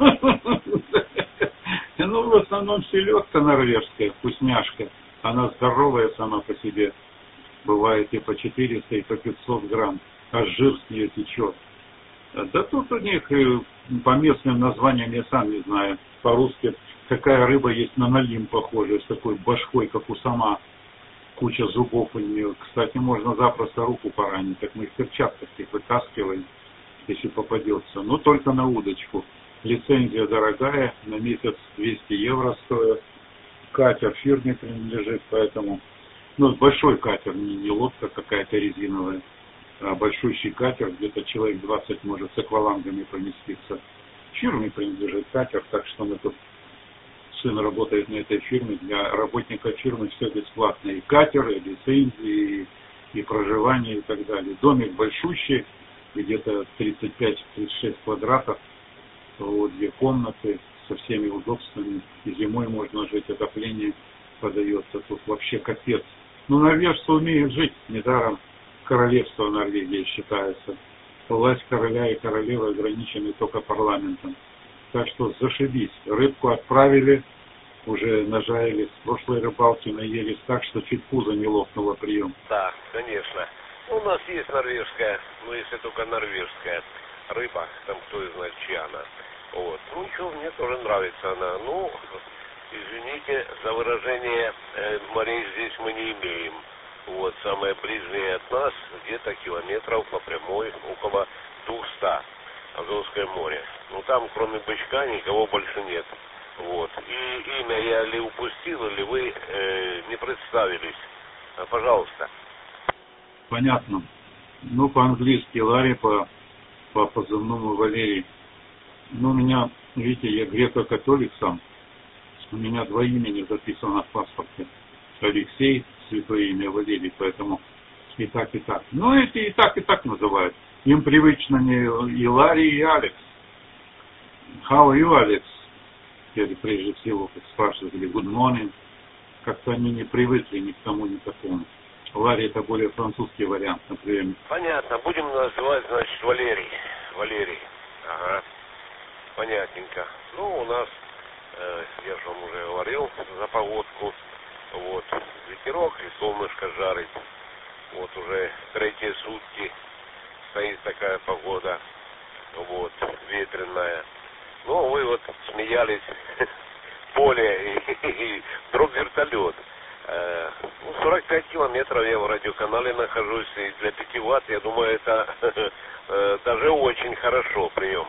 Ну, в основном селедка норвежская, вкусняшка. Она здоровая сама по себе. Бывает и по 400, и по 500 грамм. А жир с нее течет. Да тут у них по местным названиям я сам не знаю. По-русски какая рыба есть на налим похожая, с такой башкой, как у сама. Куча зубов у нее. Кстати, можно запросто руку поранить. Так мы в перчатках их вытаскиваем, если попадется. Но только на удочку. Лицензия дорогая, на месяц 200 евро стоит. Катер фирме принадлежит, поэтому... Ну, большой катер, не лодка какая-то резиновая, а большущий катер, где-то человек 20 может с аквалангами поместиться. Фирме принадлежит катер, так что мы тут... Сын работает на этой фирме, для работника фирмы все бесплатно. И катер, и лицензии, и проживание, и так далее. Домик большущий, где-то 35-36 квадратов, вот, 2 комнаты со всеми удобствами. И зимой можно жить, отопление подается. Тут вообще капец. Ну, норвежцы умеют жить, недаром королевство Норвегии считается. Власть короля и королевы ограничены только парламентом. Так что зашибись. Рыбку отправили, уже нажарили с прошлой рыбалки, наелись так, что чуть пузо не лопнуло прием. Да, конечно. У нас есть норвежская, но если только норвежская рыба, там кто знает, чья она. Вот. Ну ничего, мне тоже нравится она. Ну, извините за выражение, морей здесь мы не имеем. Вот, самое ближнее от нас, где-то километров по прямой, около 200. Азовское море. Ну там, кроме бычка, никого больше нет. Вот. И имя я ли упустил, или вы не представились. Пожалуйста. Понятно. Ну, по-английски Ларри, по позывному Валерий. Ну, у меня, видите, я греко-католик сам. У меня 2 имени записано в паспорте. Алексей, святое имя Валерий, поэтому и так, и так. Ну, эти и так называют. Им привычно не и Ларри, и Алекс. How are you, Алекс? Или прежде всего, как спрашивают, или good morning. Как-то они не привыкли ни к тому, ни к такому. Ларри это более французский вариант, например. Понятно. Будем называть, значит, Валерий. Валерий. Ага. Понятненько. Ну, у нас, я же вам уже говорил, за погодку. Вот. Ветерок и солнышко жарит. Вот уже 3-е сутки. Стоит такая погода, вот, ветреная. Ну, вы вот смеялись, поле и вдруг вертолет. 45 километров я в радиоканале нахожусь, и для 5 ватт, я думаю, это даже очень хорошо, прием.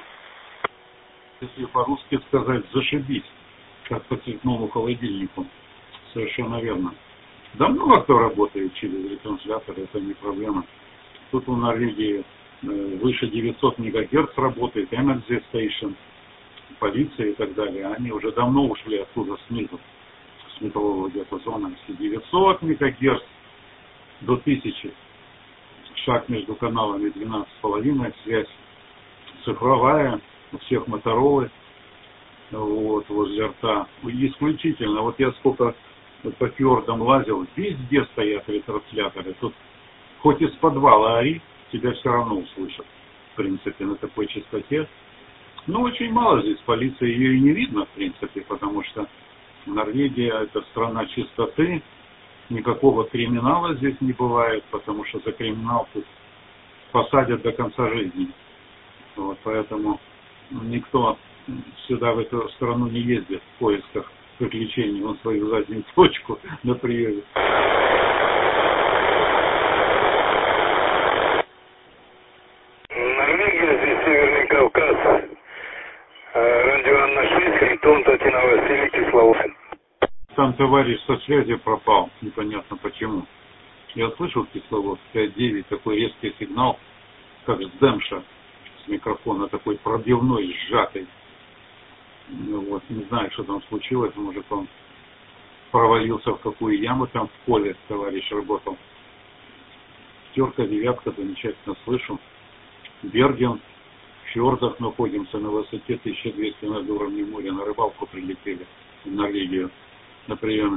Если по-русски сказать, зашибись, как по цветному холодильнику. Совершенно верно. Да много кто работает через ретранслятор, это не проблема. Тут в Норвегии выше 900 МГц работает, Energy Station, полиция и так далее. Они уже давно ушли оттуда снизу, с метрового диапазона. Если 900 МГц до 1000, шаг между каналами 12,5, связь цифровая, у всех Моторолы, вот, возле рта. Исключительно, вот я сколько по фьордам лазил, везде стоят ретрансляторы. Тут хоть из подвала ори, тебя все равно услышат, в принципе, на такой частоте. Но очень мало здесь полиции, ее и не видно, в принципе, потому что Норвегия – это страна чистоты, никакого криминала здесь не бывает, потому что за криминал тут посадят до конца жизни. Вот, поэтому никто сюда, в эту страну, не ездит в поисках приключений, он свою заднюю точку на приеме. Норвегия, здесь Северный Кавказ. Радио Анна 6, Хритон, Татьяна Василий, Кисловодск. Там товарищ со связи пропал, непонятно почему. Я слышал Кисловодск 5.9, такой резкий сигнал, как с демша, с микрофона, такой пробивной, сжатый. Вот, не знаю, что там случилось, может он провалился в какую яму там в поле, товарищ работал. Пятерка, девятка, замечательно слышу. Берген, в фьордах находимся на высоте 1200 над уровнем моря, на рыбалку прилетели в Норвегию на приеме.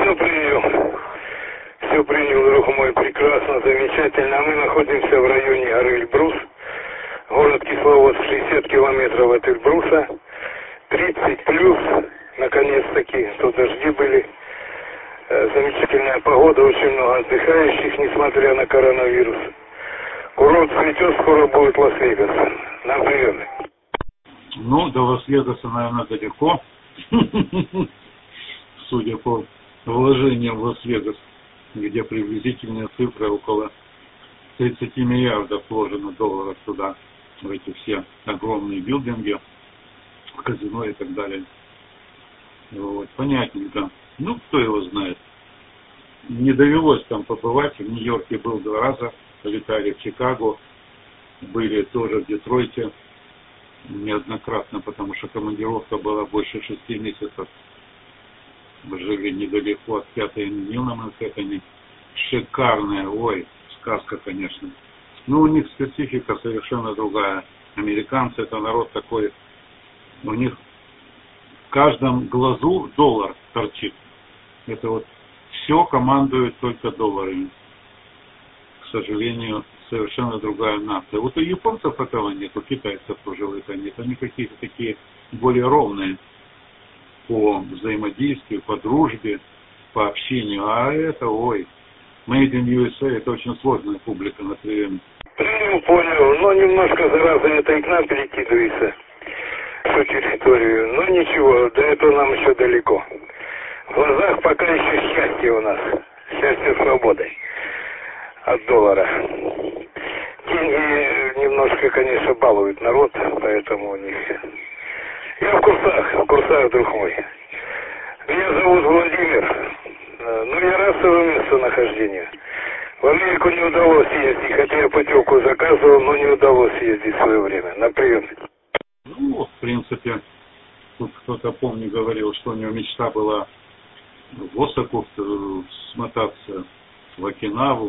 Все принял, друг мой, прекрасно, замечательно. Мы находимся в районе горы Эльбрус, город Кисловодск, 60 километров от Эльбруса, 30 плюс, наконец-таки, тут дожди были. Замечательная погода, очень много отдыхающих, несмотря на коронавирус. Курорт цветет, скоро будет Лас-Вегас. Нам прием. Ну, до Лас-Вегаса, наверное, далеко. Судя по вложениям в Лас-Вегас, где приблизительная цифра около 30 миллиардов вложено долларов туда, в эти все огромные билдинги, казино и так далее. Вот, понятненько. Ну, кто его знает. Не довелось там побывать. В Нью-Йорке был 2 раза. Летали в Чикаго. Были тоже в Детройте. Неоднократно, потому что командировка была больше 6 месяцев. Мы жили недалеко от 5-й авеню на Манхэттене. Шикарная, ой, сказка, конечно. Но у них специфика совершенно другая. Американцы — это народ такой, у них в каждом глазу доллар торчит. Это вот все командует только долларами. К сожалению, совершенно другая нация. Вот у японцев этого нет, у китайцев тоже это нет. Они какие-то такие более ровные по взаимодействию, по дружбе, по общению. А это, ой, Made in USA — это очень сложная публика на приеме. Понял, но немножко, зараза, это и к нам перекидывается, всю территорию. Но ничего, до этого нам еще далеко. В глазах пока еще счастье у нас. Счастье свободы от доллара. Деньги немножко, конечно, балуют народ, поэтому у них... Я в курсах, друг мой. Меня зовут Владимир. Ну, я рад своему местонахождению. В Америку не удалось ездить, хотя я путевку заказывал, но не удалось ездить в свое время. На прием. Ну, в принципе, тут кто-то, помню, говорил, что у него мечта была в Осаку смотаться, в Окинаву,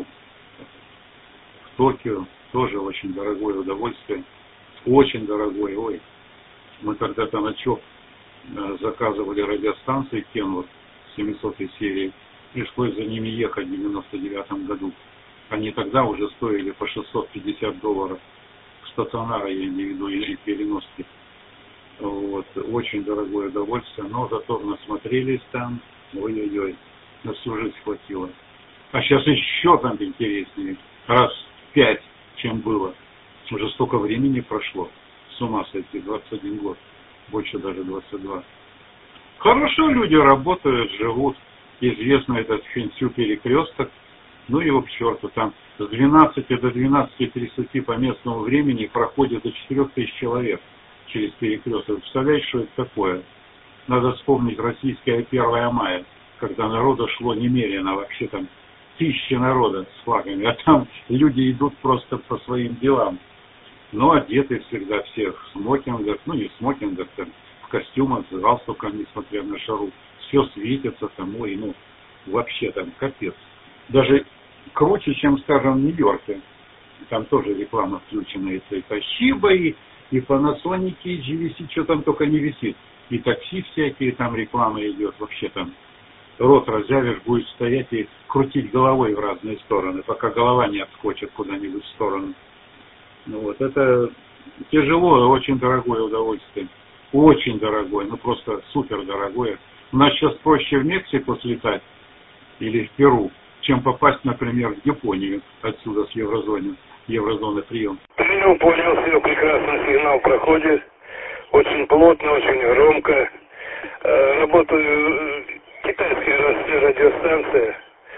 в Токио. Тоже очень дорогое удовольствие. Очень дорогое, ой. Мы когда-то на ЧОП заказывали радиостанции Кенвуд 700-й серии. Пришлось за ними ехать в 99 году. Они тогда уже стоили по $650. Стационара, я имею в виду, или переноски. Вот. Очень дорогое удовольствие, но зато насмотрелись там. Ой-ой-ой, на всю жизнь хватило. А сейчас еще там интереснее. Раз в 5, чем было. Уже столько времени прошло. С ума сойти, 21 год. Больше даже 22. Хорошо люди работают, живут. Известно этот Хэнсю перекресток. Ну его к черту, там с 12 до 12:30 по местному времени проходит до 4000 человек через перекресток. Представляете, что это такое? Надо вспомнить российское 1 мая, когда народа шло немерено, вообще там тысячи народа с флагами, а там люди идут просто по своим делам. Но одеты всегда все в смокингах, ну не в смокингах, там, в костюмах, с галстуком, несмотря на жару. Все светится там, ой, ну вообще там капец. Даже круче, чем, скажем, в Нью-Йорке. Там тоже реклама включена, и Toshiba, и Panasonic, и GVC, что там только не висит. И такси всякие, там реклама идет, вообще там рот разъявишь, будешь стоять и крутить головой в разные стороны, пока голова не отскочит куда-нибудь в сторону. Ну вот, это тяжело, очень дорогое удовольствие. Очень дорогое, ну просто супер дорогое. У нас сейчас проще в Мексику слетать или в Перу, чем попасть, например, в Японию отсюда с еврозоны прием. Понял, все прекрасно, сигнал проходит. Очень плотно, очень громко. Работает китайская радиостанция.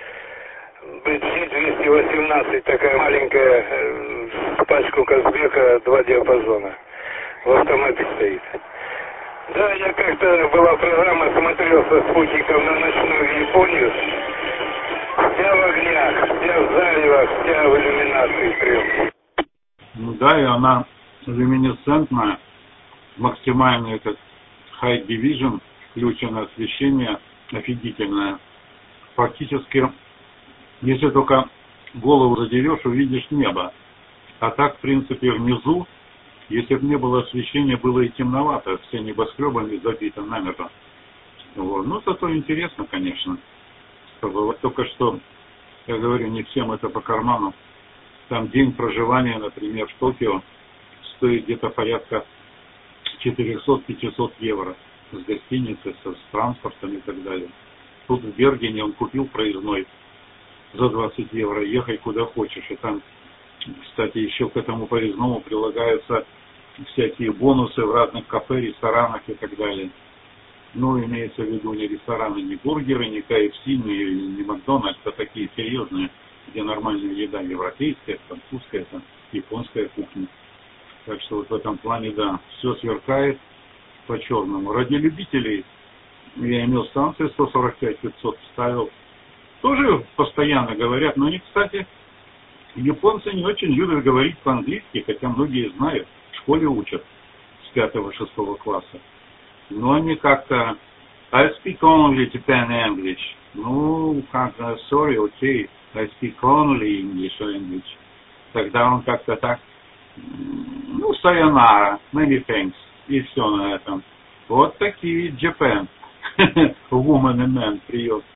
BG-218, такая маленькая, пачку Казбека, 2 диапазона. В автомате стоит. Да, я как-то была программа, смотрел со спутником на ночную Японию. Вся в огнях, вся в заревах, вся в иллюминации прям. Ну да, и она люминесцентная, максимальный этот High Division, включено освещение офигительное. Фактически, если только голову задерешь, увидишь небо. А так, в принципе, внизу, если бы не было освещения, было и темновато, все небоскребами забито намертво. Вот. Ну, зато интересно, конечно. Вот только что, я говорю, не всем это по карману. Там день проживания, например, в Токио стоит где-то порядка 400-500 евро с гостиницей, с транспортом и так далее. Тут в Бергене он купил проездной за 20 евро, ехай куда хочешь. И там, кстати, еще к этому проездному прилагаются всякие бонусы в разных кафе, ресторанах и так далее. Ну, имеется в виду не рестораны, не бургеры, не KFC, не Макдональдс, а такие серьезные, где нормальная еда, европейская, французская, там, японская кухня. Так что вот в этом плане, да, все сверкает по-черному. Ради любителей я имел станции 145-500, ставил. Тоже постоянно говорят, но они, кстати, японцы не очень любят говорить по-английски, хотя многие знают, в школе учат с 5-6 класса. Но они как-то I speak only Japan English. Ну, как-то, sorry, okay, I speak only English language. Тогда он как-то так, ну, sayonara, many thanks, и все на этом. Вот такие Japan, woman and man, прием.